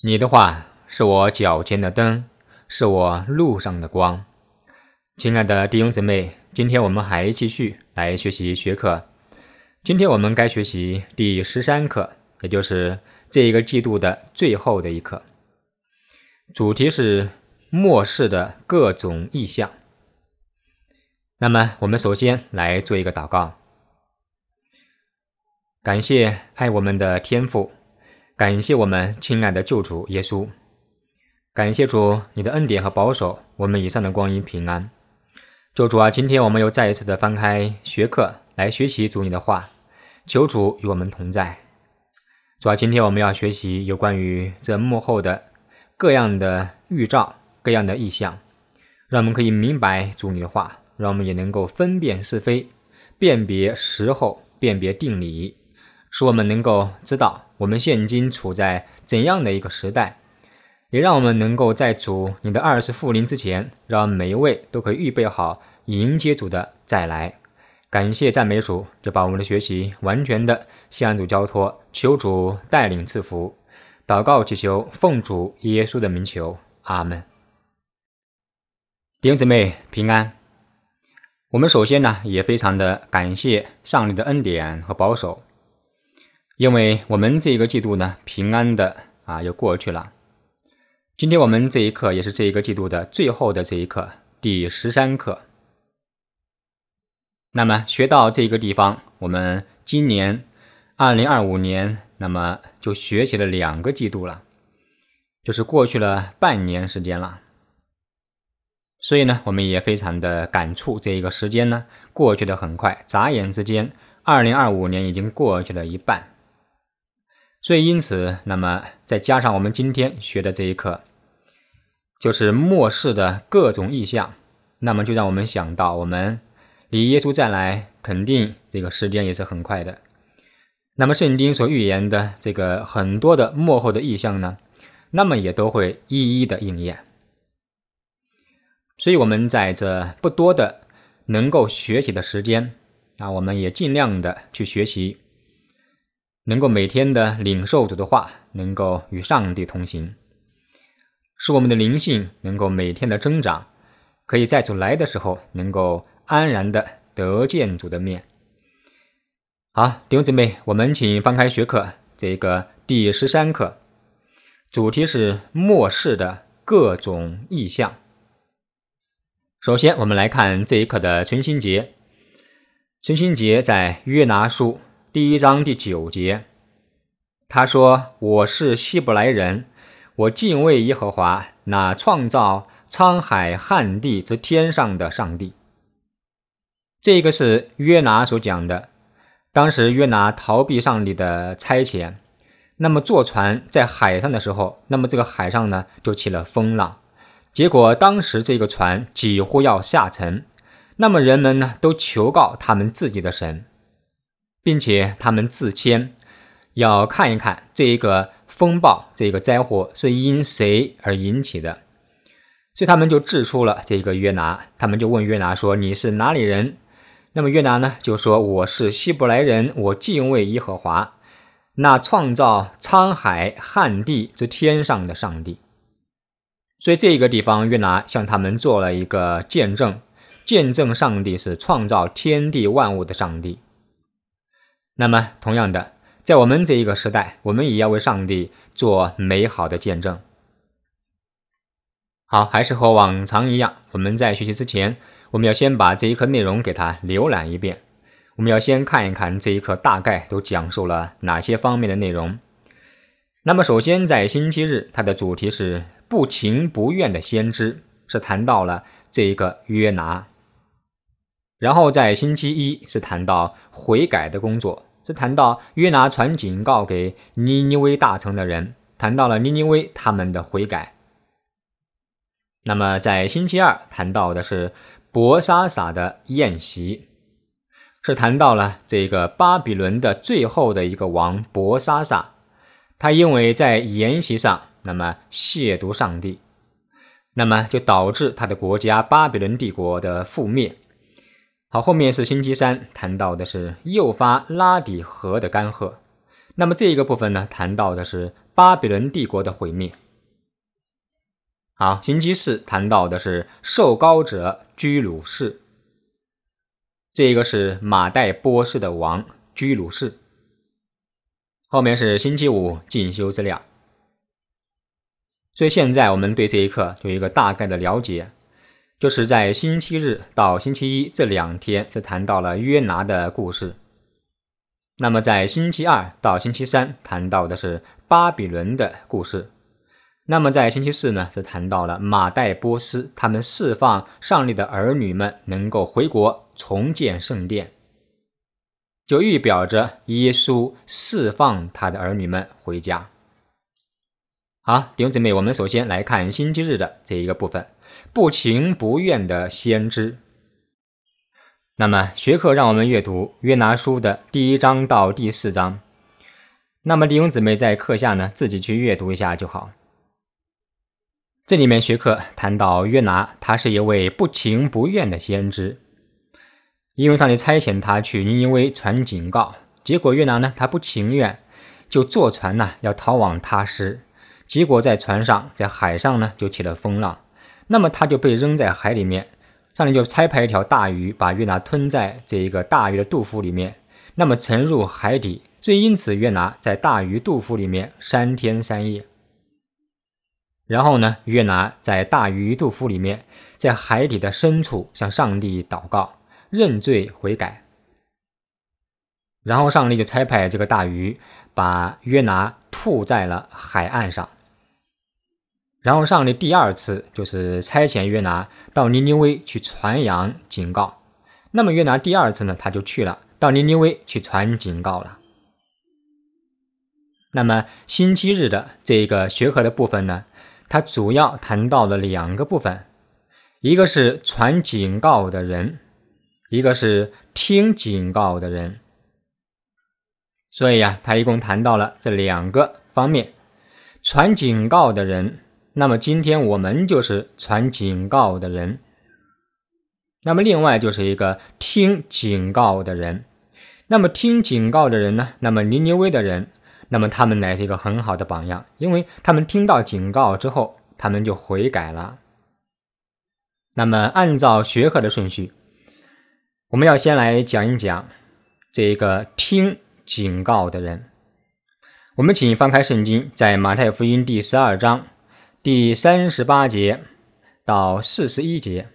你的话是我脚前的灯，是我路上的光。亲爱的弟兄姊妹，今天我们还继续来学习学课。今天我们该学习第13课，也就是这一个季度的最后的一课。主题是末世的各种异象。那么我们首先来做一个祷告。感谢爱我们的天父，感谢我们亲爱的救主耶稣，感谢主你的恩典和保守，我们以上的光阴平安。救主啊，今天我们又再一次的翻开学课来学习主你的话，求主与我们同在。主啊，今天我们要学习有关于这幕后的各样的预兆，各样的异象，让我们可以明白主你的话，让我们也能够分辨是非，辨别时候，辨别定理，使我们能够知道我们现今处在怎样的一个时代，也让我们能够在主你的20复临之前，让每一位都可以预备好迎接主的再来。感谢赞美主，就把我们的学习完全的向主交托，求主带领赐福。祷告祈求，奉主耶稣的名求，阿们。弟兄姊妹平安。我们首先呢，也非常的感谢上帝的恩典和保守，因为我们这个季度呢，平安的又过去了。今天我们这一课也是这一个季度的最后的这一课，第13课。那么学到这个地方，我们今年2025年，那么就学习了2个季度了，就是过去了半年时间了。所以呢，我们也非常的感触，这一个时间呢过去的很快，眨眼之间2025年已经过去了一半。所以因此，那么再加上我们今天学的这一课，就是末世的各种异象，那么就让我们想到我们离耶稣再来肯定这个时间也是很快的。那么圣经所预言的这个很多的末后的异象呢，那么也都会一一的应验。所以我们在这不多的能够学习的时间我们也尽量的去学习，能够每天的领受主的话，能够与上帝同行，使我们的灵性能够每天的增长，可以在主来的时候能够安然的得见主的面。好，弟兄姊妹，我们请翻开学课这个第13课，主题是末世的各种异象。首先我们来看这一课的存心节。存心节在约拿书第1章第9节，他说：我是希伯来人，我敬畏耶和华，那创造沧海旱地之天上的上帝。这个是约拿所讲的。当时约拿逃避上帝的差遣，那么坐船在海上的时候，那么这个海上呢就起了风浪，结果当时这个船几乎要下沉，那么人们呢都求告他们自己的神，并且他们自谦，要看一看这一个风暴，这个灾祸是因谁而引起的。所以他们就指出了这个约拿，他们就问约拿说：你是哪里人？那么约拿呢就说：我是希伯来人，我敬畏耶和华，那创造沧海旱地之天上的上帝。所以这个地方约拿向他们做了一个见证，见证上帝是创造天地万物的上帝。那么同样的，在我们这一个时代，我们也要为上帝做美好的见证。好，还是和往常一样，我们在学习之前，我们要先把这一课内容给它浏览一遍。我们要先看一看这一课大概都讲述了哪些方面的内容。那么首先在星期日，它的主题是不情不愿的先知，是谈到了这一个约拿。然后在星期一是谈到悔改的工作，是谈到约拿传警告给尼尼微大城的人，谈到了尼尼微他们的悔改。那么在星期二谈到的是伯沙撒的宴席，是谈到了这个巴比伦的最后的一个王伯沙撒，他因为在筵席上那么亵渎上帝，那么就导致他的国家巴比伦帝国的覆灭。好，后面是星期三谈到的是诱发拉底河的干涸，那么这个部分呢谈到的是巴比伦帝国的毁灭。好，星期四谈到的是受膏者居鲁士，这个是马代波斯的王居鲁士。后面是星期五进修资料。所以现在我们对这一课有一个大概的了解，就是在星期日到星期一这2天是谈到了约拿的故事，那么在星期二到星期三谈到的是巴比伦的故事，那么在星期四呢是谈到了马代波斯他们释放上帝的儿女们能够回国重建圣殿，就预表着耶稣释放他的儿女们回家。好，弟兄姊妹，我们首先来看星期日的这一个部分，不情不愿的先知。那么学课让我们阅读约拿书的第1章到第4章，那么弟兄姊妹在课下呢自己去阅读一下就好。这里面学课谈到约拿，他是一位不情不愿的先知，因为上帝差遣他去尼尼微传警告，结果约拿呢他不情愿，就坐船呢要逃往他施，结果在船上在海上呢就起了风浪，那么他就被扔在海里面，上帝就差派一条大鱼把约拿吞在这一个大鱼的肚腹里面，那么沉入海底，所以因此约拿在大鱼肚腹里面3天3夜。然后呢，约拿在大鱼肚腹里面，在海底的深处向上帝祷告，认罪悔改。然后上帝就差派这个大鱼把约拿吐在了海岸上。然后上帝第2次就是差遣约拿到尼尼微去传扬警告。那么约拿第2次呢，他就去了，到尼尼微去传警告了。那么星期日的这个学科的部分呢，它主要谈到了2个部分，一个是传警告的人，一个是听警告的人。所以它一共谈到了这2个方面。传警告的人，那么今天我们就是传警告的人。那么另外就是一个听警告的人。那么听警告的人呢，那么尼尼微的人，那么他们乃是一个很好的榜样，因为他们听到警告之后，他们就悔改了。那么按照学科的顺序，我们要先来讲一讲这个听警告的人。我们请翻开圣经，在马太福音第12章第38节到41节。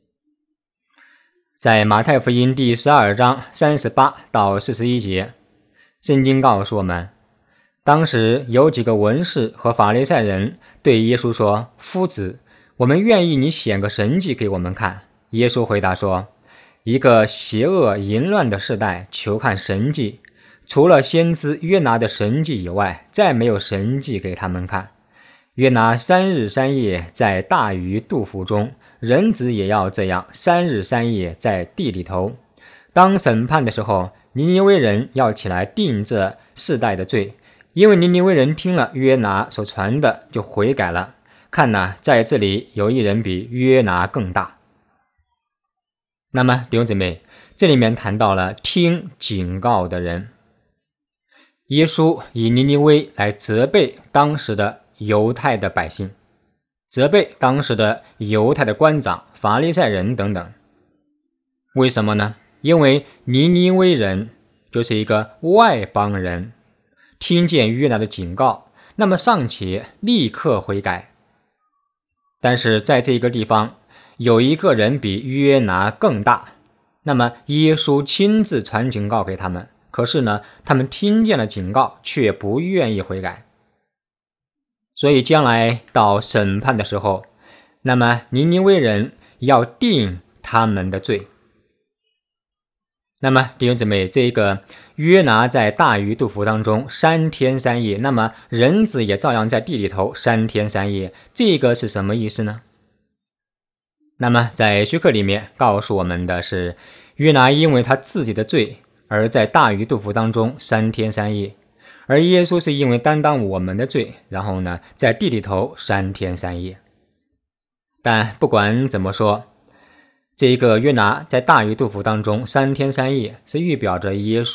在马太福音第12章38到41节，圣经告诉我们，当时有几个文士和法利赛人对耶稣说，夫子，我们愿意你显个神迹给我们看。耶稣回答说，一个邪恶淫乱的世代求看神迹，除了先知约拿的神迹以外，再没有神迹给他们看。约拿3日3夜在大鱼肚腹中，人子也要这样3日3夜在地里头。当审判的时候，尼尼微人要起来定这世代的罪，因为尼尼微人听了约拿所传的就悔改了。看哪，在这里有一人比约拿更大。那么弟兄姊妹，这里面谈到了听警告的人。耶稣以尼尼微来责备当时的犹太的百姓，责备当时的犹太的官长、法利赛人等等。为什么呢？因为尼尼微人就是一个外邦人，听见约拿的警告，那么尚且立刻悔改。但是在这个地方有一个人比约拿更大，那么耶稣亲自传警告给他们，可是呢，他们听见了警告，却不愿意悔改。所以将来到审判的时候，那么尼尼微人要定他们的罪。那么弟兄姊妹，这个约拿在大鱼肚腹当中3天3夜，那么人子也照样在地里头3天3夜，这个是什么意思呢？那么在学课里面告诉我们的是，约拿因为他自己的罪而在大鱼肚腹当中3天3夜，而耶稣是因为担当我们的罪，然后呢在地里头3天3夜。但不管怎么说，这个约拿在大鱼肚腹当中3天3夜是预表着耶稣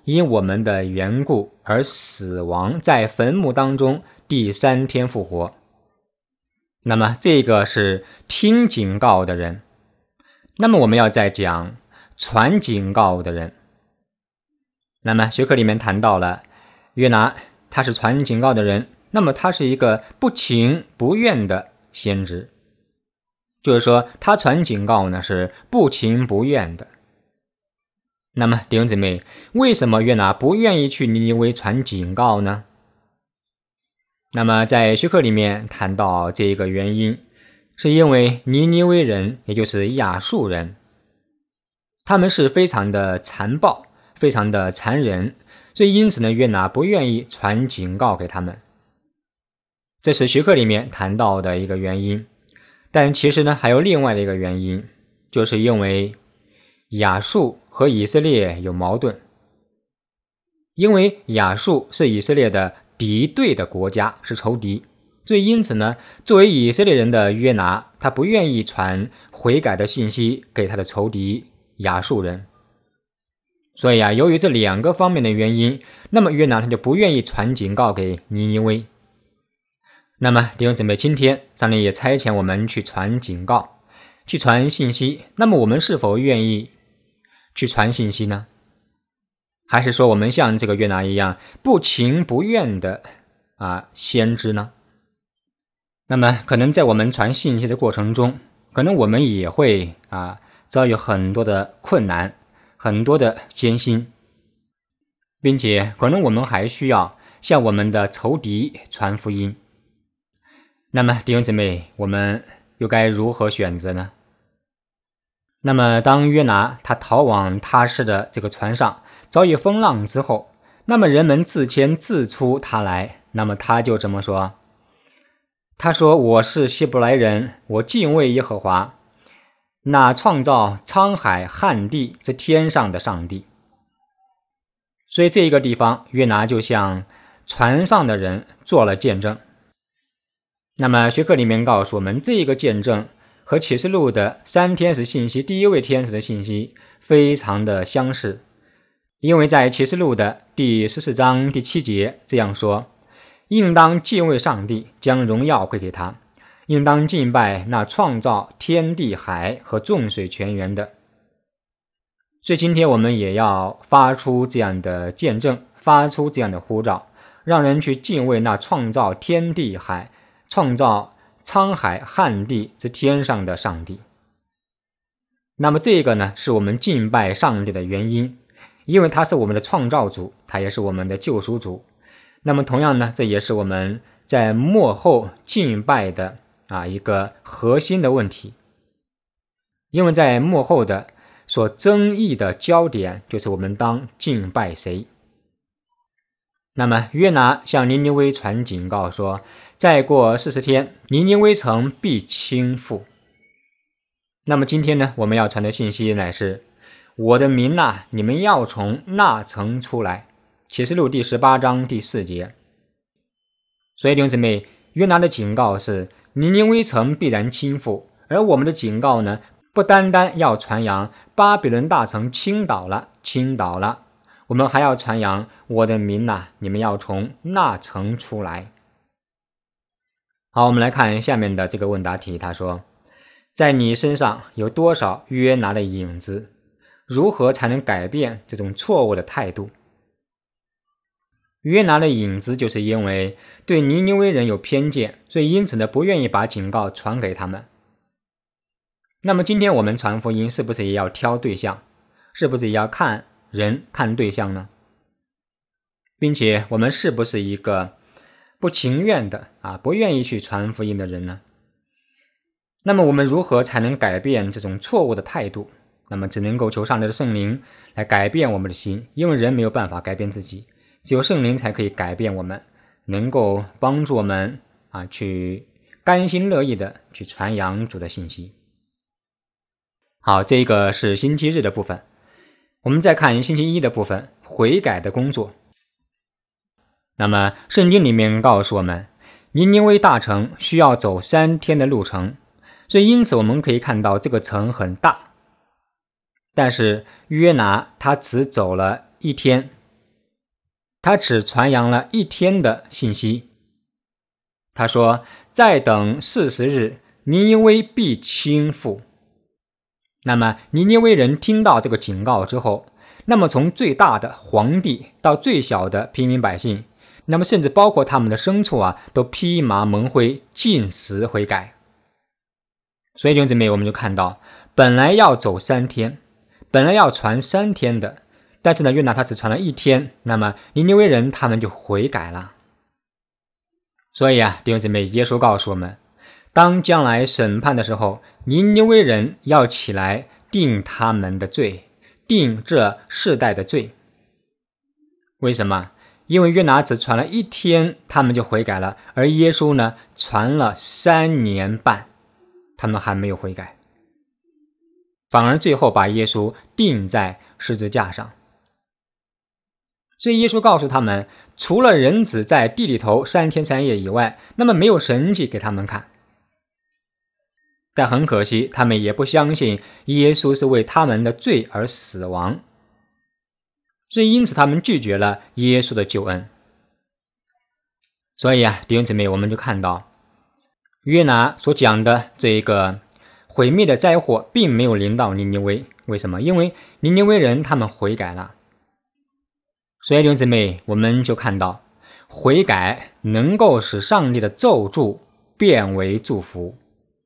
因我们的缘故而死亡在坟墓当中，第3天复活。那么这个是听警告的人。那么我们要再讲传警告的人。那么学科里面谈到了约拿，他是传警告的人，那么他是一个不情不愿的先知，就是说他传警告呢是不情不愿的。那么弟兄姊妹，为什么约拿不愿意去尼尼微传警告呢？那么在学科里面谈到这一个原因，是因为尼尼微人，也就是亚述人，他们是非常的残暴，非常的残忍，所以因此呢，约拿不愿意传警告给他们。这是学科里面谈到的一个原因。但其实呢，还有另外的一个原因，就是因为亚述和以色列有矛盾。因为亚述是以色列的敌对的国家，是仇敌，所以因此呢，作为以色列人的约拿，他不愿意传悔改的信息给他的仇敌亚述人。所以由于这2个方面的原因，那么约拿他就不愿意传警告给尼尼微。那么弟兄姊妹，今天上帝也差遣我们去传警告，去传信息，那么我们是否愿意去传信息呢？还是说我们像这个约拿一样不情不愿的先知呢？那么可能在我们传信息的过程中，可能我们也会遭遇很多的困难，很多的艰辛，并且可能我们还需要向我们的仇敌传福音。那么弟兄姊妹，我们又该如何选择呢？那么当约拿他逃往他施的这个船上遭遇风浪之后，那么人们自牵自出他来，那么他就这么说，他说，我是希伯来人，我敬畏耶和华，那创造沧海旱地之天上的上帝。所以这个地方约拿就向船上的人做了见证。那么学科里面告诉我们，这个见证和启示录的3天使信息第1位天使的信息非常的相似。因为在启示录的第14章第7节这样说，应当敬畏上帝，将荣耀归给他，应当敬拜那创造天地海和众水泉源的。所以今天我们也要发出这样的见证，发出这样的呼召，让人去敬畏那创造天地海，创造沧海旱地之天上的上帝。那么这个呢，是我们敬拜上帝的原因，因为他是我们的创造主，他也是我们的救赎主。那么同样呢，这也是我们在末后敬拜的一个核心的问题。因为在末后的所争议的焦点就是我们当敬拜谁。那么约拿向尼尼微传警告说，再过40天，尼尼微城必倾覆。那么今天呢，我们要传的信息乃是，我的民你们要从那城出来。启示录第18章第4节。所以弟兄姊妹，约拿的警告是尼尼微城必然倾覆，而我们的警告呢，不单单要传扬巴比伦大城倾倒了，我们还要传扬我的民你们要从那城出来。好，我们来看下面的这个问答题，他说，在你身上有多少约拿的影子？如何才能改变这种错误的态度？约拿的影子就是因为对尼尼微人有偏见，所以因此呢，不愿意把警告传给他们。那么今天我们传福音是不是也要挑对象？是不是也要看人看对象呢？并且我们是不是一个不情愿的不愿意去传福音的人呢？那么我们如何才能改变这种错误的态度？那么只能够求上帝的圣灵来改变我们的心，因为人没有办法改变自己，只有圣灵才可以改变我们，能够帮助我们去甘心乐意的去传扬主的信息。好，这个是星期日的部分。我们再看星期一的部分，悔改的工作。那么圣经里面告诉我们，尼尼微大城需要走3天的路程，所以因此我们可以看到这个城很大。但是约拿他只走了1天， 他只传扬了1天的信息。他说，再等40日，尼尼微必倾覆。那么尼尼微人听到这个警告之后，那么从最大的皇帝到最小的平民百姓，那么甚至包括他们的牲畜都披麻蒙灰，尽时悔改。所以弟兄姊妹，我们就看到，本来要走3天，本来要传3天的，但是呢，约拿他只传了1天，那么尼尼微人他们就悔改了。所以弟兄姊妹，耶稣告诉我们，当将来审判的时候，尼尼微人要起来定他们的罪，定这世代的罪。为什么？因为约拿只传了1天，他们就悔改了，而耶稣呢，传了3年半，他们还没有悔改，反而最后把耶稣钉在十字架上。所以耶稣告诉他们，除了人子在地里头3天3夜以外，那么没有神迹给他们看。但很可惜，他们也不相信耶稣是为他们的罪而死亡，所以因此他们拒绝了耶稣的救恩。所以弟兄姊妹，我们就看到约拿所讲的这一个毁灭的灾祸并没有临到尼尼微。为什么？因为尼尼微人他们悔改了。所以弟兄姊妹，我们就看到悔改能够使上帝的咒诅变为祝福。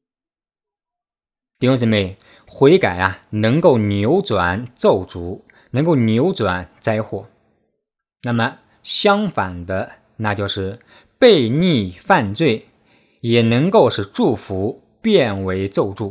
弟兄姊妹，悔改能够扭转咒诅，能够扭转灾祸。那么相反的，那就是悖逆犯罪也能够使祝福变为咒诅。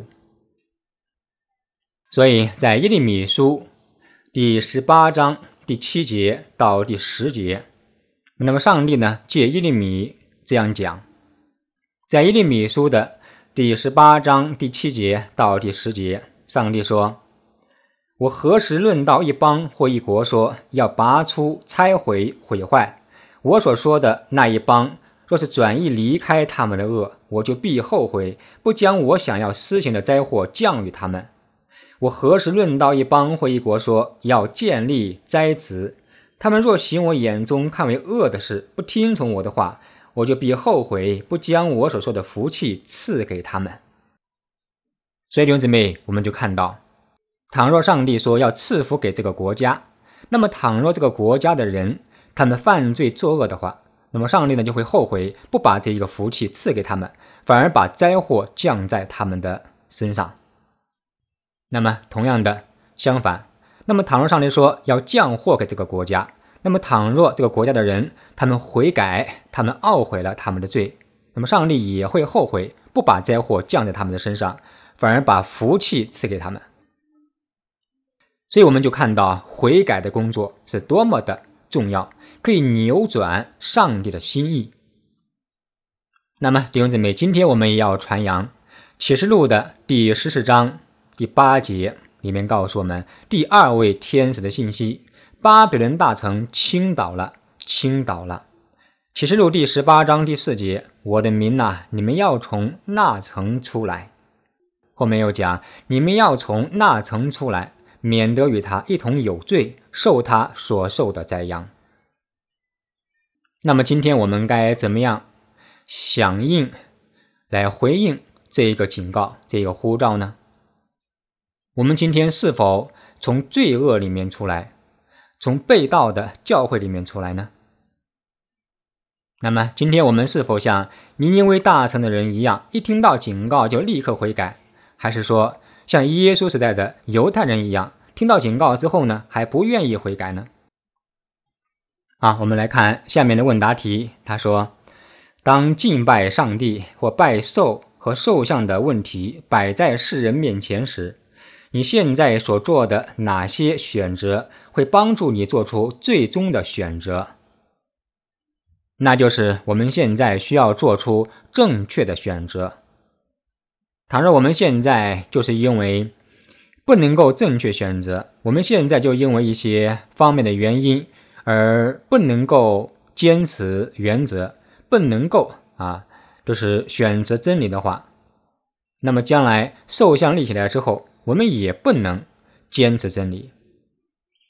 所以在耶利米书第18章第7节到第10节，那么上帝呢，借耶利米这样讲。在耶利米书的第18章第7节到第10节，上帝说，我何时论到一邦或一国说要拔出拆毁毁坏，我所说的那一邦若是转意离开他们的恶，我就必后悔，不将我想要施行的灾祸降于他们。我何时论到一邦或一国说要建立斋祠，他们若行我眼中看为恶的事，不听从我的话，我就必后悔，不将我所说的福气赐给他们。所以弟兄姊妹，我们就看到，倘若上帝说要赐福给这个国家，那么倘若这个国家的人他们犯罪作恶的话，那么上帝呢就会后悔，不把这一个福气赐给他们，反而把灾祸降在他们的身上。那么同样的相反，那么倘若上帝说要降祸给这个国家，那么倘若这个国家的人他们悔改，他们懊悔了他们的罪，那么上帝也会后悔，不把灾祸降在他们的身上，反而把福气赐给他们。所以我们就看到悔改的工作是多么的重要，可以扭转上帝的心意。那么弟兄姊妹，今天我们也要传扬启示录的第14章第8节里面告诉我们第2位天使的信息，巴比伦大城倾倒了，倾倒了。启示录第18章第4节，我的民你们要从那城出来。后面又讲，你们要从那城出来，免得与他一同有罪，受他所受的灾殃。那么今天我们该怎么样响应来回应这一个警告，这个呼召呢？我们今天是否从罪恶里面出来，从背道的教会里面出来呢？那么今天我们是否像尼尼微大城的人一样，一听到警告就立刻悔改，还是说像耶稣时代的犹太人一样，听到警告之后呢，还不愿意悔改呢？我们来看下面的问答题。他说，当敬拜上帝或拜兽和兽像的问题摆在世人面前时，你现在所做的哪些选择会帮助你做出最终的选择？那就是我们现在需要做出正确的选择。倘若我们现在就是因为不能够正确选择，我们现在就因为一些方面的原因而不能够坚持原则，不能够就是选择真理的话，那么将来兽像立起来之后，我们也不能坚持真理。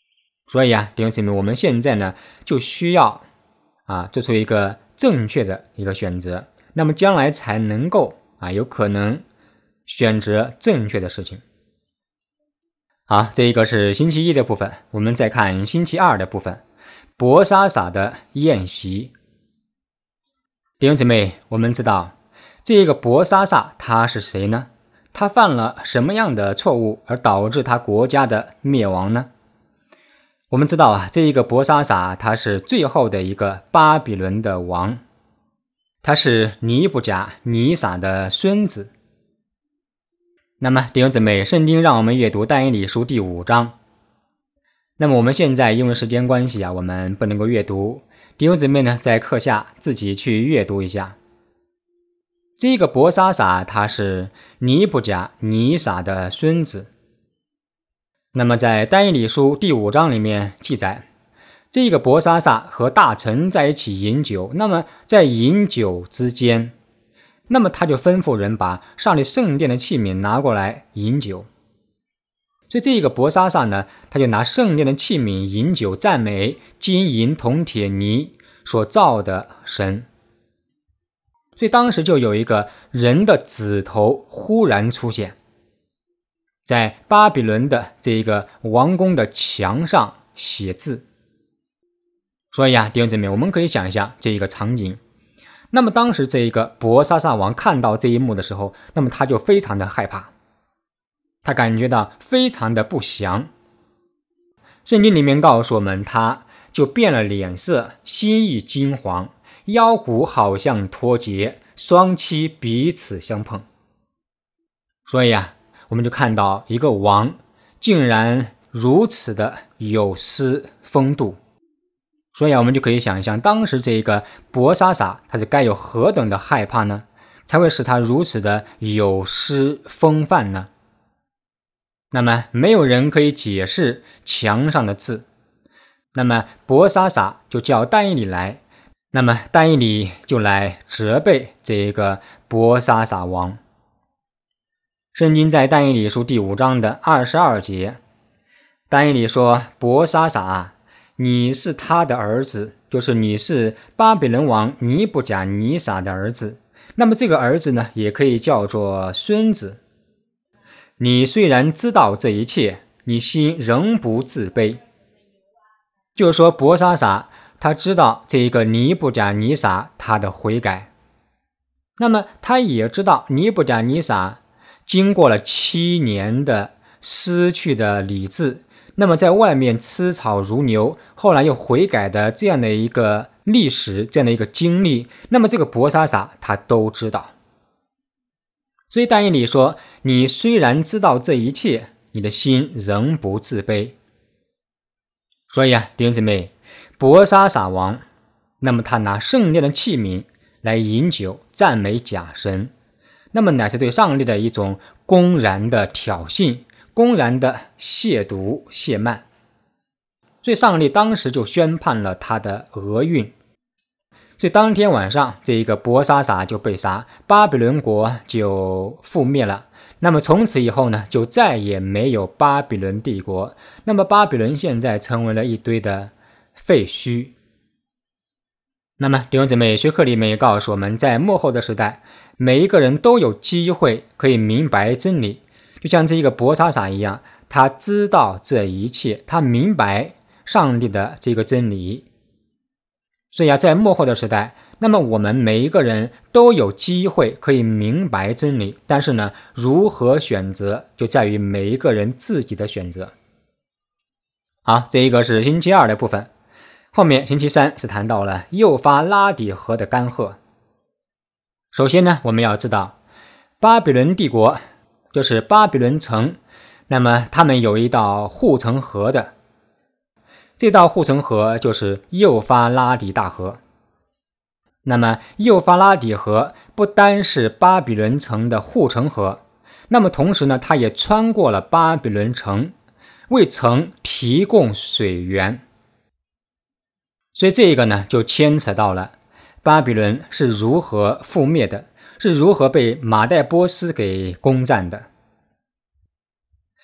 所以弟兄姊妹，我们现在呢就需要做出一个正确的一个选择，那么将来才能够有可能选择正确的事情。好，这一个是星期一的部分，我们再看星期二的部分，伯沙撒的宴席。弟兄姊妹，我们知道这个伯沙撒他是谁呢？他犯了什么样的错误而导致他国家的灭亡呢？我们知道这一个伯沙撒他是最后的一个巴比伦的王，他是尼布甲尼撒的孙子。那么弟兄姊妹，圣经让我们阅读但以理书第5章。那么我们现在因为时间关系我们不能够阅读，弟兄姊妹呢在课下自己去阅读一下。这个伯沙撒他是尼布甲尼撒的孙子。那么在但以理书第5章里面记载，这个伯沙撒和大臣在一起饮酒，那么在饮酒之间，那么他就吩咐人把上帝圣殿的器皿拿过来饮酒。所以这个伯沙撒呢，他就拿圣殿的器皿饮酒，赞美金银铜铁泥所造的神。所以当时就有一个人的指头忽然出现在巴比伦的这个王宫的墙上写字。所以弟兄姊妹，我们可以想象这一个场景。那么当时这一个伯沙撒王看到这一幕的时候，那么他就非常的害怕，他感觉到非常的不祥。圣经里面告诉我们，他就变了脸色，心意惊惶，腰骨好像脱节，双膝彼此相碰。所以我们就看到一个王竟然如此的有失风度。所以我们就可以想象，当时这个伯沙撒他是该有何等的害怕呢，才会使他如此的有失风范呢？那么没有人可以解释墙上的字，那么伯沙撒就叫但以理来，那么但以理就来责备这个伯沙撒王。圣经在但以理书第5章的22节，但以理说，伯沙撒你是他的儿子，就是你是巴比伦王尼布甲尼撒的儿子，那么这个儿子呢也可以叫做孙子。你虽然知道这一切，你心仍不自卑。就是说伯沙撒他知道这个尼布甲尼撒他的悔改，那么他也知道尼布甲尼撒经过了7年的失去的理智，那么在外面吃草如牛，后来又悔改的这样的一个历史，这样的一个经历，那么这个伯沙撒他都知道。所以但以理说，你虽然知道这一切，你的心仍不自卑。所以弟兄姊妹，伯沙撒王，那么他拿圣殿的器皿来饮酒，赞美假神，那么乃是对上帝的一种公然的挑衅，公然的亵渎亵慢。所以上帝当时就宣判了他的厄运。所以当天晚上，这一个伯沙撒就被杀，巴比伦国就覆灭了。那么从此以后呢，就再也没有巴比伦帝国。那么巴比伦现在成为了一堆的废墟。那么弟兄姊妹，学课里面也告诉我们，在末后的时代，每一个人都有机会可以明白真理，就像这一个伯沙撒一样，他知道这一切，他明白上帝的这个真理。所以在末后的时代，那么我们每一个人都有机会可以明白真理，但是呢，如何选择就在于每一个人自己的选择。好，这一个是星期二的部分。后面星期3是谈到了幼发拉底河的干涸。首先呢，我们要知道巴比伦帝国就是巴比伦城，那么他们有一道护城河的，这道护城河就是幼发拉底大河。那么幼发拉底河不单是巴比伦城的护城河，那么同时呢，它也穿过了巴比伦城，为城提供水源。所以这个呢，就牵扯到了巴比伦是如何覆灭的，是如何被马代波斯给攻占的。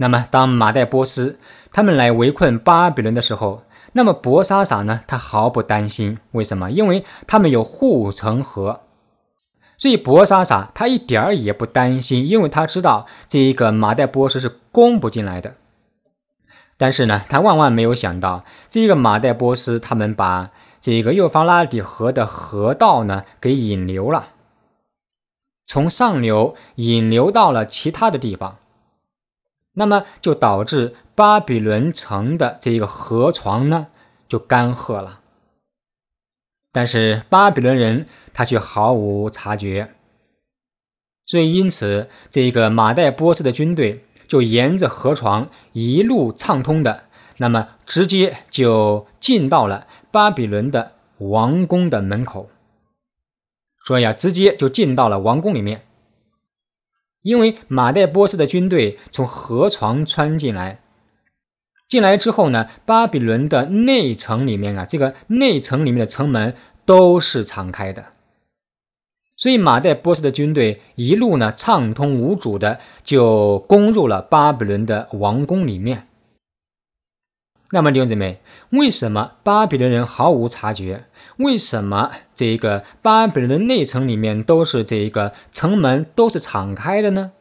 那么当马代波斯他们来围困巴比伦的时候，那么伯沙撒呢，他毫不担心。为什么？因为他们有护城河。所以伯沙撒他一点儿也不担心，因为他知道这一个马代波斯是攻不进来的。但是呢，他万万没有想到，这个马代波斯他们把这个幼发拉底河的河道呢给引流了，从上流引流到了其他的地方，那么就导致巴比伦城的这个河床呢就干涸了。但是巴比伦人他却毫无察觉，所以因此这个马代波斯的军队就沿着河床一路畅通的，那么直接就进到了巴比伦的王宫的门口。所以直接就进到了王宫里面。因为马代波斯的军队从河床穿进来之后呢，巴比伦的内城里面这个内城里面的城门都是敞开的，所以马代波斯的军队一路呢畅通无阻的就攻入了巴比伦的王宫里面。那么弟兄姊妹，为什么巴比伦人毫无察觉？为什么这个巴比伦的内城里面都是这个城门都是敞开的呢？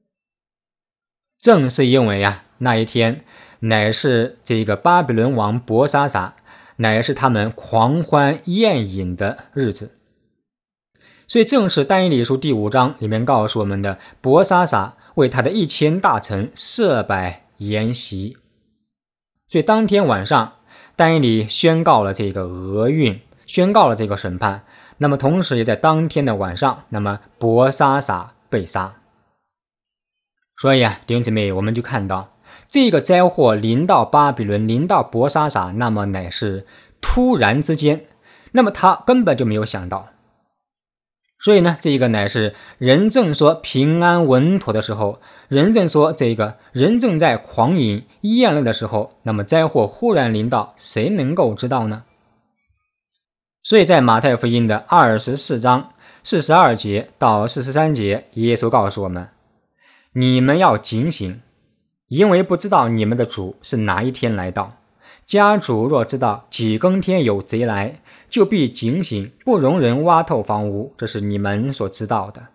正是因为那一天乃是这个巴比伦王伯沙撒乃是他们狂欢宴饮的日子。所以正是但以理书第5章里面告诉我们的，伯沙撒为他的1000大臣设摆筵席。所以当天晚上但以理宣告了这个厄运，宣告了这个审判，那么同时也在当天的晚上，那么伯沙撒被杀。所以弟兄姊妹，我们就看到这个灾祸临到巴比伦，临到伯沙撒，那么乃是突然之间，那么他根本就没有想到。所以呢，这个乃是人正说平安稳妥的时候，人正说这个人正在狂饮宴乐的时候，那么灾祸忽然临到，谁能够知道呢？所以在马太福音的24章42节到43节，耶稣告诉我们，你们要警醒，因为不知道你们的主是哪一天来到。家主若知道几更天有贼来，就必警醒，不容人挖透房屋，这是你们所知道的。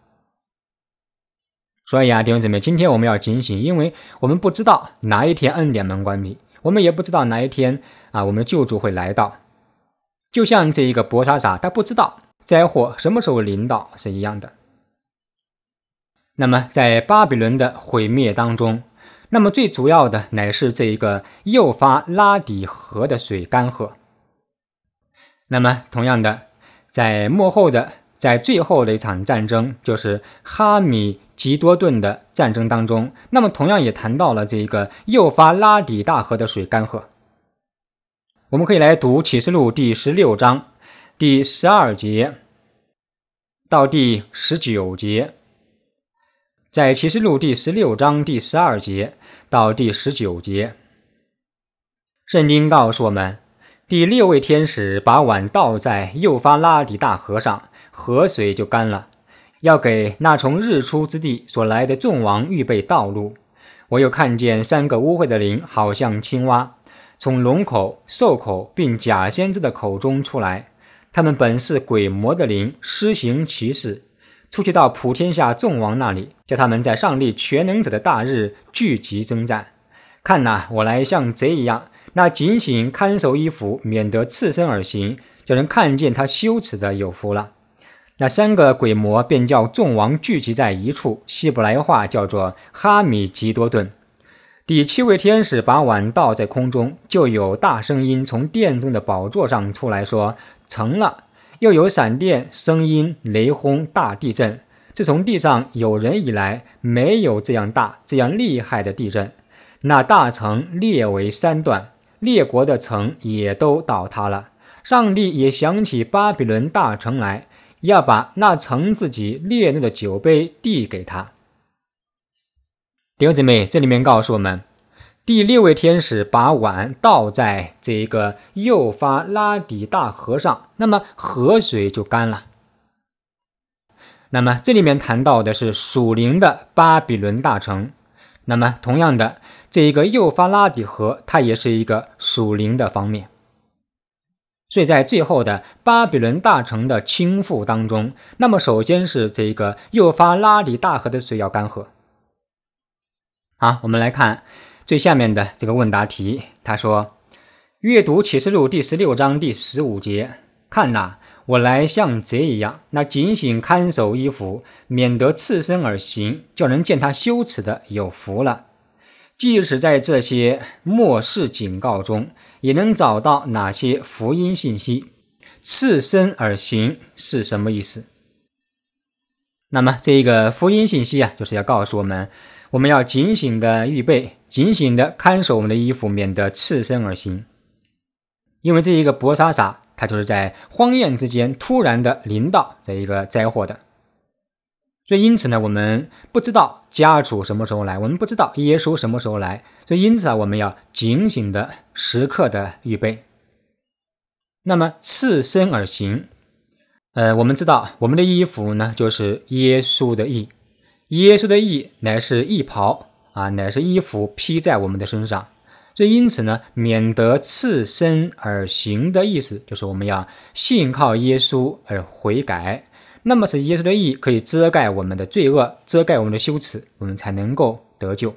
所以弟兄姊妹，今天我们要警醒，因为我们不知道哪一天恩典门关闭，我们也不知道哪一天我们的救主会来到。就像这一个伯沙撒，他不知道灾祸什么时候临到是一样的。那么在巴比伦的毁灭当中，那么最主要的乃是这一个幼发拉底河的水干涸。那么同样的，在最后的一场战争，就是哈米吉多顿的战争当中，那么同样也谈到了这个幼发拉底大河的水干涸。我们可以来读启示录第16章第12节到第19节。在启示录第16章第12节到第19节，圣经告诉我们，第6位天使把碗倒在幼发拉底大河上，河水就干了，要给那从日出之地所来的众王预备道路。我又看见3个污秽的灵，好像青蛙，从龙口、兽口并假先知的口中出来，他们本是鬼魔的灵，施行奇事，出去到普天下众王那里，叫他们在上帝全能者的大日聚集征战。看哪，我来像贼一样，那警醒看守衣服，免得赤身而行，叫人看见他羞耻的有福了。那3个鬼魔便叫众王聚集在一处，希伯来话叫做哈米吉多顿。第7位天使把碗倒在空中，就有大声音从殿中的宝座上出来说，成了。又有闪电、声音、雷轰、大地震。自从地上有人以来，没有这样大、这样厉害的地震。那大城裂为3段，列国的城也都倒塌了。上帝也想起巴比伦大城来，要把那城自己烈怒的酒杯递给他。弟兄姊妹，这里面告诉我们，第6位天使把碗倒在这个幼发拉底大河上，那么河水就干了。那么这里面谈到的是属灵的巴比伦大城， 那么同样的，这一个幼发拉底河它也是一个属灵的方面。所以在最后的巴比伦大城的倾覆当中，那么首先是这个幼发拉底大河的水要干涸。好，我们来看最下面的这个问答题，他说阅读启示录第16章第15节，看哪，我来像贼一样，那警醒看守衣服，免得赤身而行，叫人见他羞耻的有福了。即使在这些末世警告中，也能找到哪些福音信息。赤身而行是什么意思？那么这个福音信息就是要告诉我们，我们要警醒的预备，警醒的看守我们的衣服，免得赤身而行。因为这一个伯沙撒，他就是在荒宴之间突然的临到这一个灾祸的。所以因此呢，我们不知道家主什么时候来，我们不知道耶稣什么时候来，所以因此我们要警醒的时刻的预备。那么赤身而行，我们知道我们的衣服呢，就是耶稣的义，耶稣的义乃是义袍乃是衣服披在我们的身上。所以因此呢，免得赤身而行的意思就是我们要信靠耶稣而悔改，那么是耶稣的义可以遮盖我们的罪恶，遮盖我们的羞耻，我们才能够得救。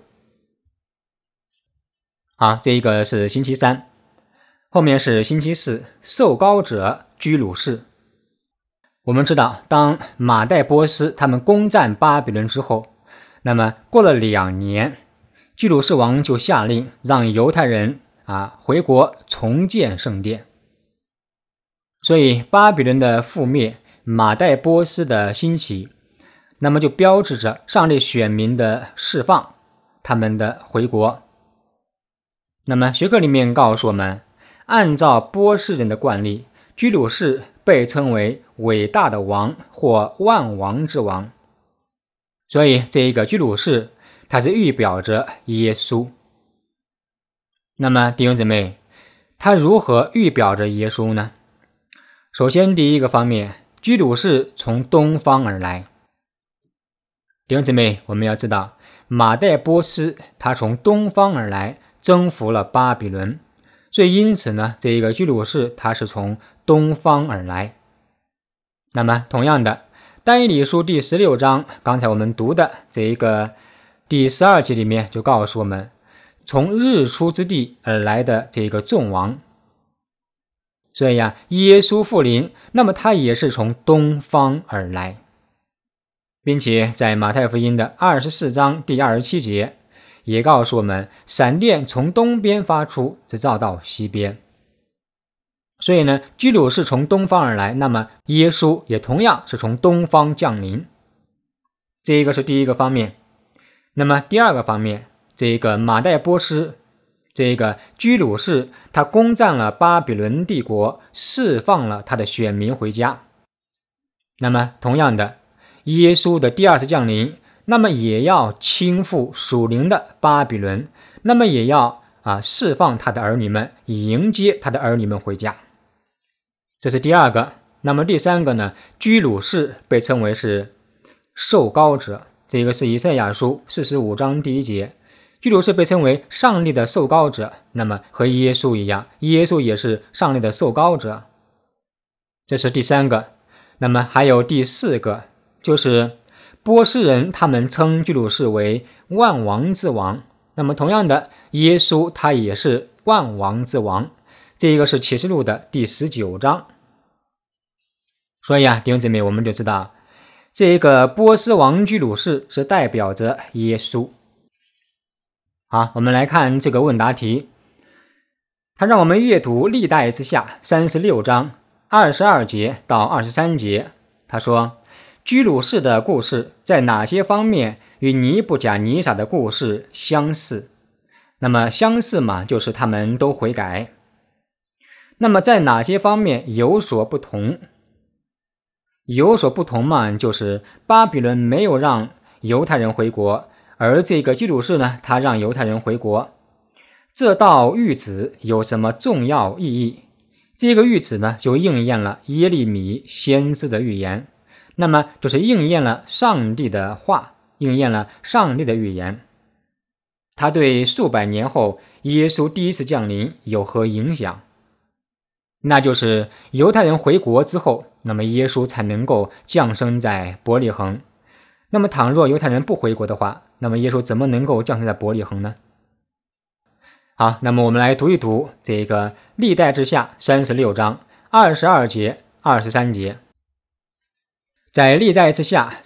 好，这一个是星期三，后面是星期四，受膏者居鲁士。我们知道当马代波斯他们攻占巴比伦之后，那么过了2年，居鲁士王就下令让犹太人回国重建圣殿。所以巴比伦的覆灭，马代波斯的兴起，那么就标志着上帝选民的释放，他们的回国。那么学科里面告诉我们，按照波斯人的惯例，居鲁士被称为伟大的王或万王之王。所以这一个居鲁士它是预表着耶稣。那么弟兄姊妹，它如何预表着耶稣呢？首先第一个方面，居鲁士从东方而来。弟兄姊妹，我们要知道马代波斯他从东方而来，征服了巴比伦，所以因此呢，这一个居鲁士他是从东方而来。那么同样的，但以理书第16章刚才我们读的这一个第12节里面就告诉我们，从日出之地而来的这个众王。所以耶稣复临，那么他也是从东方而来，并且在马太福音的24章第27节也告诉我们，闪电从东边发出，直照到西边。所以呢，居鲁士从东方而来，那么耶稣也同样是从东方降临。这一个是第一个方面。那么第二个方面，这个马代波斯，这个居鲁士他攻占了巴比伦帝国，释放了他的选民回家。那么同样的，耶稣的第二次降临，那么也要倾覆属灵的巴比伦，那么也要释放他的儿女们，迎接他的儿女们回家。这是第二个。那么第三个呢，居鲁士被称为是受膏者，这个是以赛亚书45章第1节，居鲁士被称为上帝的受膏者，那么和耶稣一样，耶稣也是上帝的受膏者。这是第三个。那么还有第四个，就是波斯人他们称居鲁士为万王之王，那么同样的，耶稣他也是万王之王，这个是启示录的第19章。所以弟兄姊妹，我们就知道这个波斯王居鲁士是代表着耶稣。好，我们来看这个问答题，他让我们阅读历代之下36章22节到23节。他说，居鲁士的故事在哪些方面与尼布甲尼撒的故事相似？那么相似嘛，就是他们都悔改。那么在哪些方面有所不同？有所不同嘛，就是巴比伦没有让犹太人回国，而这个居鲁士呢，他让犹太人回国。这道谕旨有什么重要意义？这个谕旨呢，就应验了耶利米先知的预言，那么就是应验了上帝的话，应验了上帝的预言。 它对数百年后耶稣第一次降临有何影响？那就是犹太人回国之后，那么耶稣才能够降生在伯利恒。那么倘若犹太人不回国的话，那么耶稣怎么能够降生在伯利恒呢？好，那么我们来读一读这个历代志下36章22节、23节。在历代志下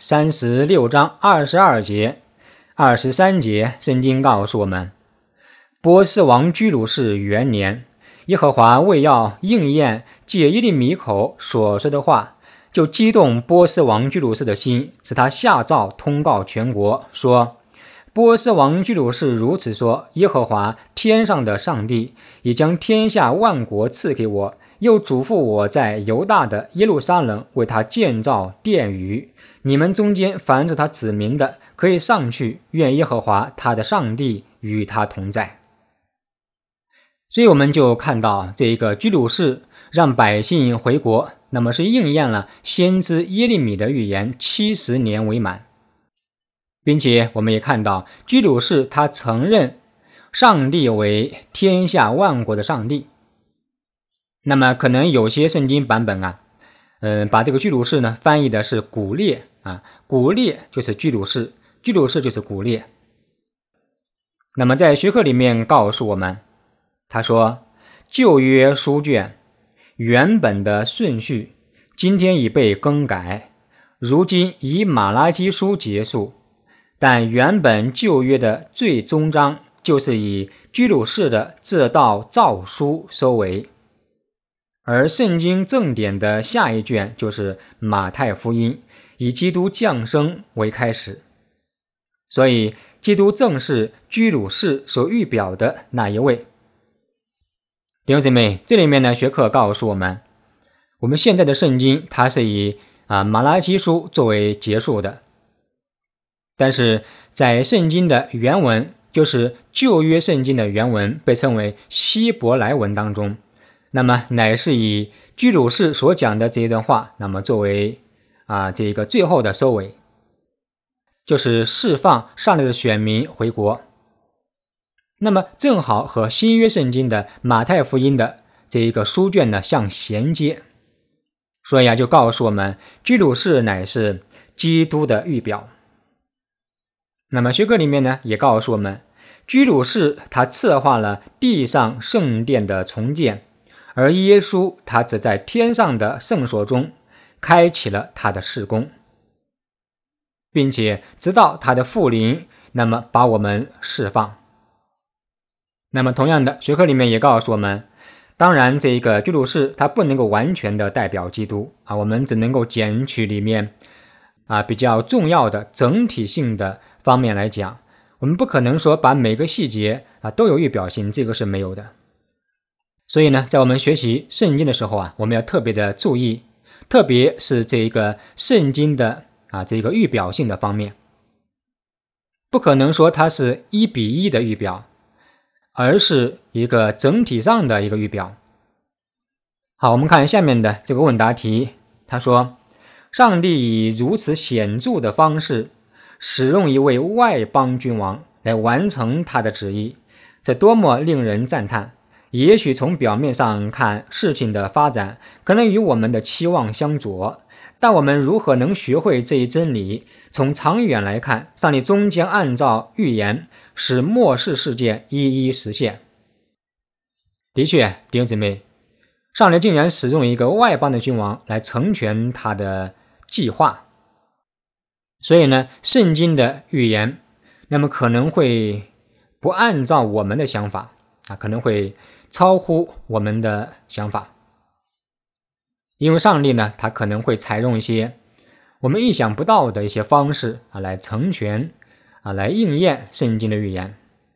36章22节、23节，圣经告诉我们，波斯王居鲁士元年，耶和华为要应验借耶利米口所说的话，就激动波斯王居鲁士的心，使他下诏通告全国，说，波斯王居鲁士如此说，耶和华天上的上帝已将天下万国赐给我，又嘱咐我在犹大的耶路撒冷为他建造殿宇，你们中间凡是他子民的，可以上去，愿耶和华他的上帝与他同在。所以我们就看到这个居鲁士让百姓回国，那么是应验了先知耶利米的预言70年为满，并且我们也看到居鲁士他承认上帝为天下万国的上帝。那么可能有些圣经版本把这个居鲁士呢翻译的是古列古列就是居鲁士，居鲁士就是古列。那么在学科里面告诉我们，他说旧约书卷原本的顺序今天已被更改，如今以马拉基书结束，但原本旧约的最终章就是以居鲁士的这道诏书收尾，而圣经正典的下一卷就是马太福音，以基督降生为开始，所以基督正是居鲁士所预表的那一位。弟兄姊妹，这里面呢学科告诉我们，我们现在的圣经它是以马拉基书作为结束的，但是在圣经的原文，就是旧约圣经的原文，被称为希伯来文当中，那么乃是以居鲁士所讲的这一段话，那么作为这个最后的收尾，就是释放上帝的选民回国。那么正好和新约圣经的马太福音的这一个书卷呢相衔接，所以就告诉我们居鲁士乃是基督的预表。那么学科里面呢也告诉我们，居鲁士他策划了地上圣殿的重建，而耶稣他只在天上的圣所中开启了他的事工，并且直到他的复临，那么把我们释放。那么同样的，学科里面也告诉我们，当然这个居鲁士他不能够完全的代表基督我们只能够捡取里面比较重要的整体性的方面来讲，我们不可能说把每个细节都有预表性，这个是没有的。所以呢，在我们学习圣经的时候我们要特别的注意，特别是这一个圣经的这个预表性的方面，不可能说它是1:1的预表，而是一个整体上的一个预表。好，我们看下面的这个问答题，他说，上帝以如此显著的方式使用一位外邦君王来完成他的旨意，这多么令人赞叹。也许从表面上看，事情的发展可能与我们的期望相左，但我们如何能学会这一真理？从长远来看，上帝终将按照预言使末世事件一一实现。的确，弟兄姊妹，上帝竟然使用一个外邦的君王来成全他的计划。所以呢，圣经的预言那么可能会不按照我们的想法可能会超乎我们的想法，因为上帝呢他可能会采用一些我们意想不到的一些方式来成全来应验圣经的预言。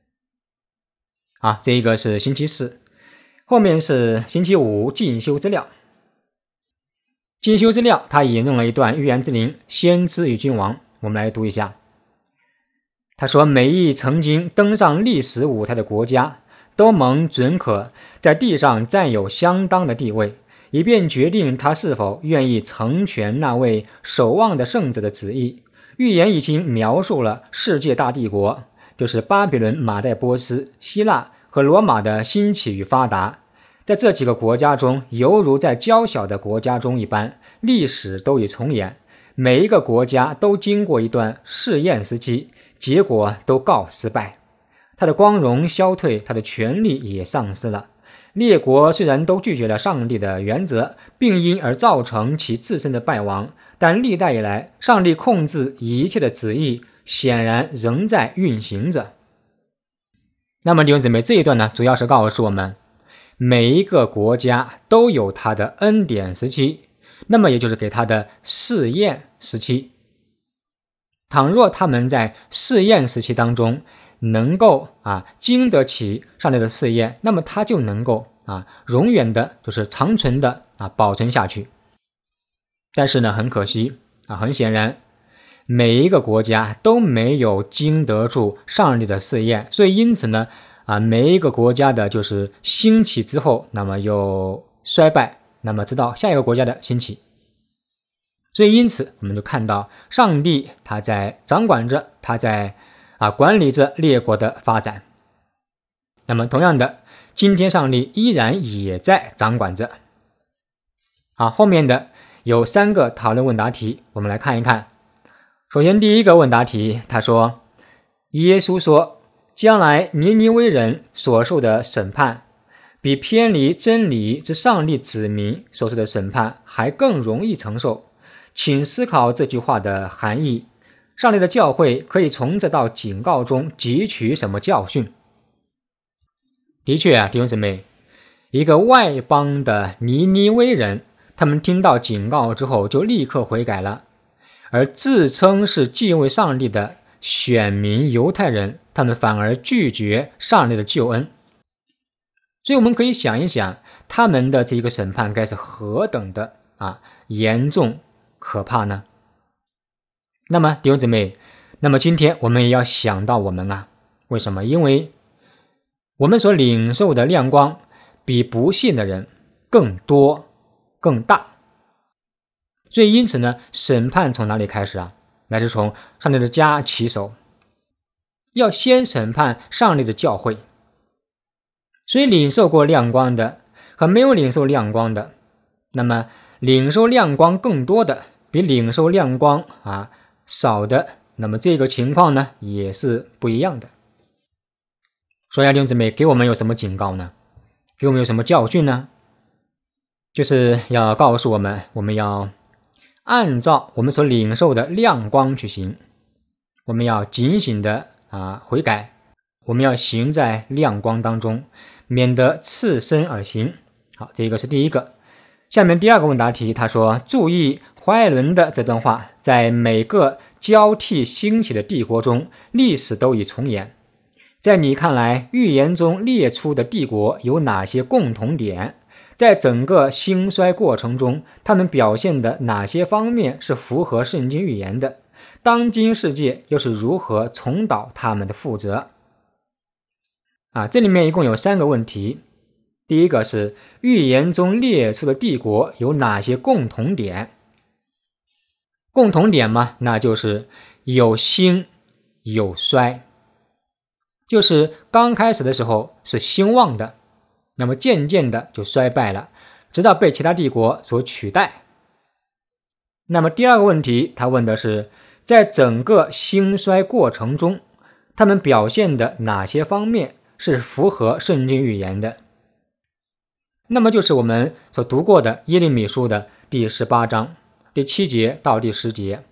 这一个是星期四，后面是星期五进修资料。进修资料他引用了一段预言之灵先知与君王，我们来读一下。他说，每一曾经登上历史舞台的国家都蒙准可在地上占有相当的地位，以便决定他是否愿意成全那位守望的圣者的旨意。预言已经描述了世界大帝国， 就是巴比伦、马代波斯、希腊和罗马的兴起与发达，在这几个国家中，犹如在较小的国家中一般，历史都已重演，每一个国家都经过一段试验时期，结果都告失败。他的光荣消退，他的权力也丧失了。列国虽然都拒绝了上帝的原则，并因而造成其自身的败亡，但历代以来，上帝控制一切的旨意显然仍在运行着。那么弟兄姊妹，这一段呢，主要是告诉我们，每一个国家都有它的恩典时期，那么也就是给它的试验时期。倘若他们在试验时期当中能够经得起上帝的试验，那么他就能够永远的就是长存的保存下去。但是呢，很可惜很显然，每一个国家都没有经得住上帝的试验，所以因此呢每一个国家的就是兴起之后，那么又衰败，那么直到下一个国家的兴起。所以因此我们就看到上帝他在掌管着，他在管理着列国的发展。那么同样的，今天上帝依然也在掌管着。后面的有3个讨论问答题，我们来看一看。首先第一个问答题，他说耶稣说，将来尼尼微人所受的审判比偏离真理之上帝子民所受的审判还更容易承受，请思考这句话的含义，上帝的教会可以从这道警告中汲取什么教训？的确弟兄姊妹，一个外邦的尼尼微人，他们听到警告之后就立刻悔改了，而自称是敬畏上帝的选民犹太人，他们反而拒绝上帝的救恩。所以我们可以想一想，他们的这个审判该是何等的严重可怕呢？那么弟兄姊妹，那么今天我们也要想到我们为什么？因为我们所领受的亮光比不信的人更多更大，所以因此呢，审判从哪里开始乃是从上帝的家起手，要先审判上帝的教会。所以领受过亮光的和没有领受亮光的，那么领受亮光更多的比领受亮光少的，那么这个情况呢也是不一样的。所以弟兄姊妹，给我们有什么警告呢？给我们有什么教训呢？就是要告诉我们，我们要按照我们所领受的亮光去行，我们要警醒的悔改，我们要行在亮光当中，免得赤身而行。好，这个是第一个。下面第二个问答题，他说，注意怀艾伦的这段话，在每个交替兴起的帝国中，历史都已重演。在你看来，预言中列出的帝国有哪些共同点？在整个兴衰过程中，他们表现的哪些方面是符合圣经预言的？当今世界又是如何重蹈他们的覆辙？这里面一共有3个问题。第一个是预言中列出的帝国有哪些共同点？共同点嘛，那就是有兴有衰，就是刚开始的时候是兴旺的，那么渐渐的就衰败了，直到被其他帝国所取代。那么第二个问题，他问的是在整个兴衰过程中，他们表现的哪些方面是符合圣经预言的？那么就是我们所读过的耶利米书的第18章第7节到第10节，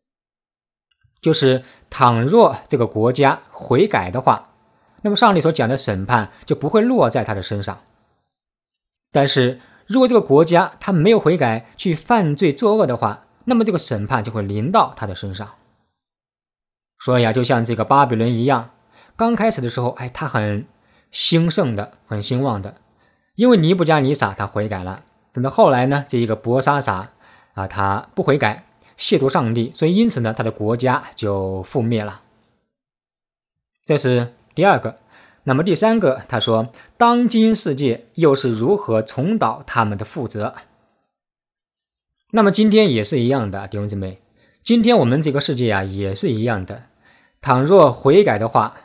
就是倘若这个国家悔改的话，那么上帝所讲的审判就不会落在他的身上。但是如果这个国家他没有悔改，去犯罪作恶的话，那么这个审判就会临到他的身上。所以就像这个巴比伦一样，刚开始的时候他很兴盛的，很兴旺的，因为尼布加尼撒他悔改了。等到后来呢，这一个伯沙撒他不悔改，亵渎上帝，所以因此呢，他的国家就覆灭了。这是第二个。那么第三个，他说当今世界又是如何重蹈他们的覆辙？那么今天也是一样的，弟兄姊妹，今天我们这个世界也是一样的。倘若悔改的话，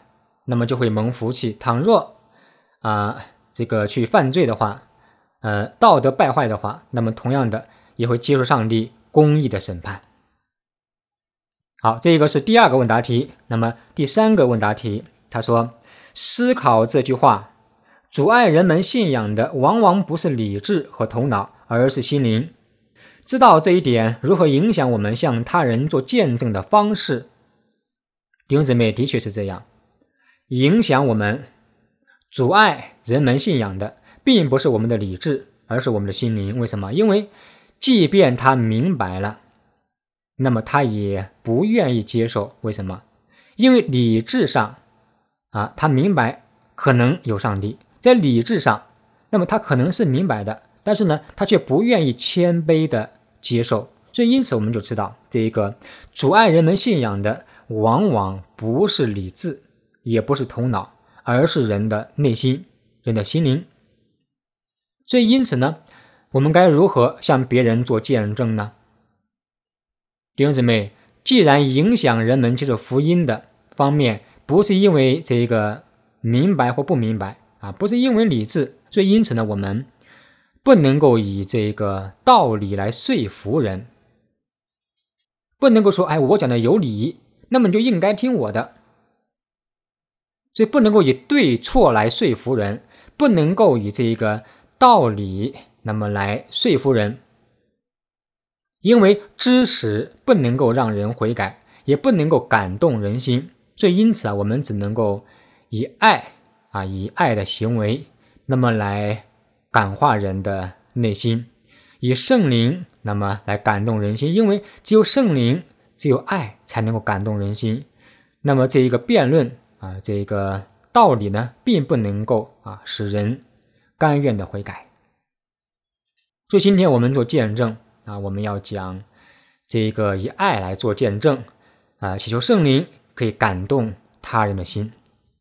那么就会蒙福气；倘若这个去犯罪的话，道德败坏的话，那么同样的也会接受上帝公义的审判。好，这个是第二个问答题。那么第三个问答题，他说，思考这句话，阻碍人们信仰的往往不是理智和头脑，而是心灵。知道这一点如何影响我们向他人做见证的方式。弟兄姊妹，的确是这样，影响我们阻碍人们信仰的并不是我们的理智，而是我们的心灵。为什么？因为即便他明白了，那么他也不愿意接受。为什么？因为理智上他明白可能有上帝，在理智上，那么他可能是明白的，但是呢，他却不愿意谦卑的接受。所以因此我们就知道，这个阻碍人们信仰的往往不是理智，也不是头脑，而是人的内心，人的心灵。所以因此呢，我们该如何向别人做见证呢？弟兄姊妹，既然影响人们接受福音的方面不是因为这个明白或不明白不是因为理智，所以因此呢，我们不能够以这个道理来说服人，不能够说我讲的有理，那么你就应该听我的。所以不能够以对错来说服人，不能够以这个道理那么来说服人。因为知识不能够让人悔改，也不能够感动人心，所以因此我们只能够以爱以爱的行为那么来感化人的内心，以圣灵那么来感动人心。因为只有圣灵，只有爱才能够感动人心。那么这一个辩论这个道理呢，并不能够使人甘愿的悔改。所以今天我们做见证我们要讲这个以爱来做见证祈求圣灵可以感动他人的心。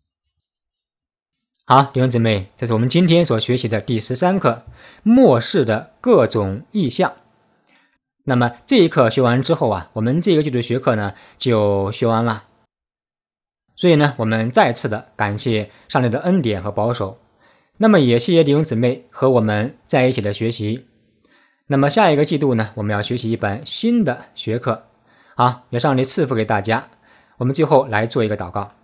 好，弟兄姊妹，这是我们今天所学习的第13课，末世的各种异象。那么这一课学完之后我们这个季度的学课呢就学完了。所以呢，我们再次的感谢上帝的恩典和保守。那么也谢谢弟兄姊妹和我们在一起的学习。那么下一个季度呢，我们要学习一本新的学课。好，愿上帝赐福给大家。我们最后来做一个祷告。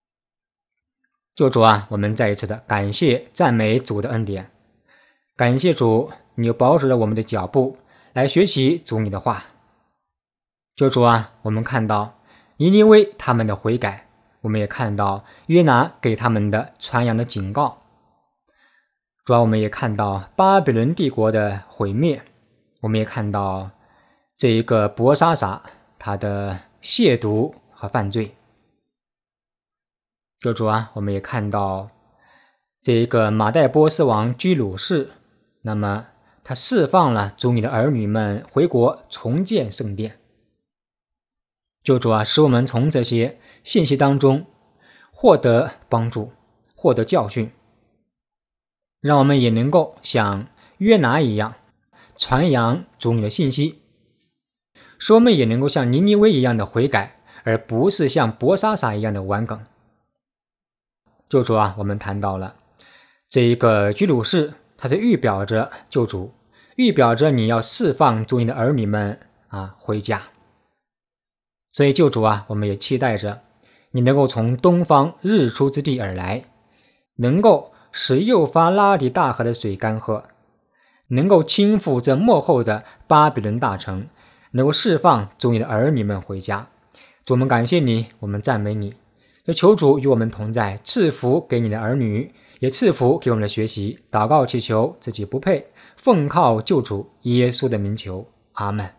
主我们再一次的感谢赞美主的恩典，感谢主，你又保守了我们的脚步来学习主你的话。主我们看到尼尼微他们的悔改，我们也看到约拿给他们的传扬的警告。我们也看到巴比伦帝国的毁灭，我们也看到这一个伯沙撒他的亵渎和犯罪。我们也看到这一个马代波斯王居鲁士，那么他释放了主你的儿女们回国重建圣殿。使我们从这些信息当中获得帮助，获得教训，让我们也能够像约拿一样传扬主你的信息，使我们也能够像尼尼微一样的悔改，而不是像伯沙撒一样的顽梗。我们谈到了这一个居鲁士，他是预表着救主，预表着你要释放主你的儿女们回家。所以我们也期待着你能够从东方日出之地而来，能够使幼发拉底大河的水干涸，能够倾覆这末后的巴比伦大城，能够释放主你的儿女们回家。主，我们感谢你，我们赞美你，求主与我们同在，赐福给你的儿女，也赐福给我们的学习。祷告祈求自己不配，奉靠救主耶稣的名求，阿们。